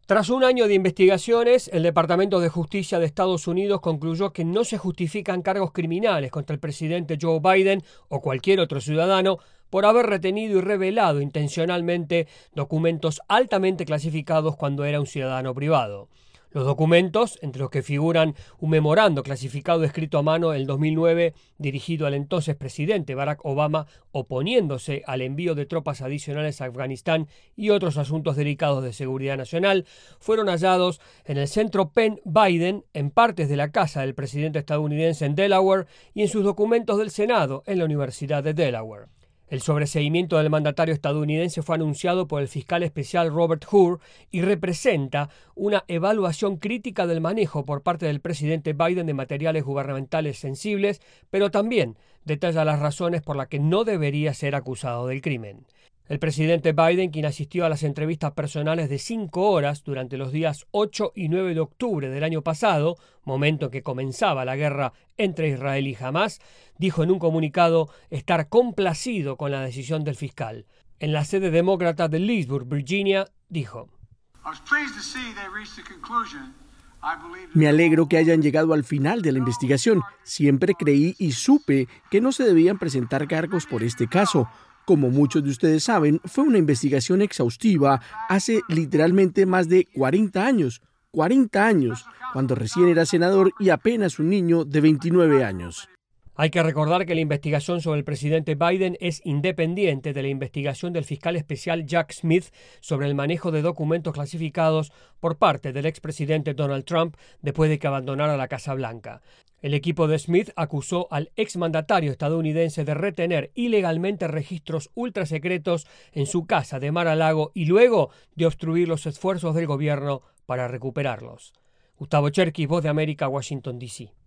Tras un año de investigaciones, el Departamento de Justicia de Estados Unidos concluyó que no se justifican cargos criminales contra el presidente Joe Biden o cualquier otro ciudadano por haber retenido y revelado intencionalmente documentos altamente clasificados cuando era un ciudadano privado. Los documentos, entre los que figuran un memorando clasificado escrito a mano en 2009 dirigido al entonces presidente Barack Obama oponiéndose al envío de tropas adicionales a Afganistán y otros asuntos delicados de seguridad nacional, fueron hallados en el centro Penn Biden, en partes de la casa del presidente estadounidense en Delaware y en sus documentos del Senado en la Universidad de Delaware. El sobreseimiento del mandatario estadounidense fue anunciado por el fiscal especial Robert Hur y representa una evaluación crítica del manejo por parte del presidente Biden de materiales gubernamentales sensibles, pero también detalla las razones por las que no debería ser acusado del crimen. El presidente Biden, quien asistió a las entrevistas personales de 5 horas durante los días 8 y 9 de octubre del año pasado, momento en que comenzaba la guerra entre Israel y Hamás, dijo en un comunicado estar complacido con la decisión del fiscal. En la sede demócrata de Leesburg, Virginia, dijo: Me alegro que hayan llegado al final de la investigación. Siempre creí y supe que no se debían presentar cargos por este caso. Como muchos de ustedes saben, fue una investigación exhaustiva hace literalmente más de 40 años, cuando recién era senador y apenas un niño de 29 años. Hay que recordar que la investigación sobre el presidente Biden es independiente de la investigación del fiscal especial Jack Smith sobre el manejo de documentos clasificados por parte del expresidente Donald Trump después de que abandonara la Casa Blanca. El equipo de Smith acusó al exmandatario estadounidense de retener ilegalmente registros ultrasecretos en su casa de Mar-a-Lago y luego de obstruir los esfuerzos del gobierno para recuperarlos. Gustavo Cherkis, Voz de América, Washington, D.C.